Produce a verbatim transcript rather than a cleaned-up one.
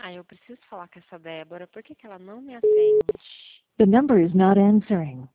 Ah, eu preciso falar com essa Débora. Por que que ela não me atende? The number is not answering.